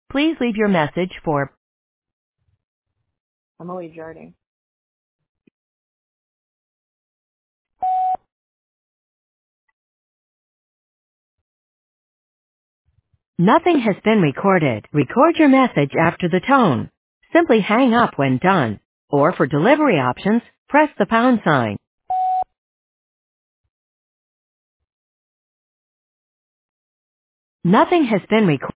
Please leave your message for Emily Jarding. Nothing has been recorded. Record your message after the tone. Simply hang up when done. Or for delivery options, press the pound sign. Nothing has been recorded.